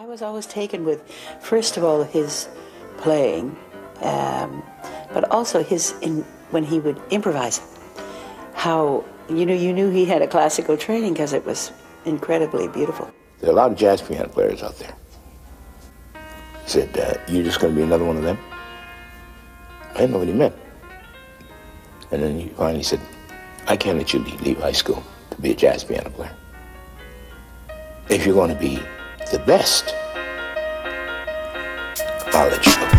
was always taken with, first of all, his playing, but also when he would improvise. How, you knew he had a classical training because it was incredibly beautiful. There are a lot of jazz piano players out there. He said, you're just going to be another one of them? I didn't know what he meant. And then he finally said, I can't let you leave high school to be a jazz piano player. If you're going to be the best, I'll let you go.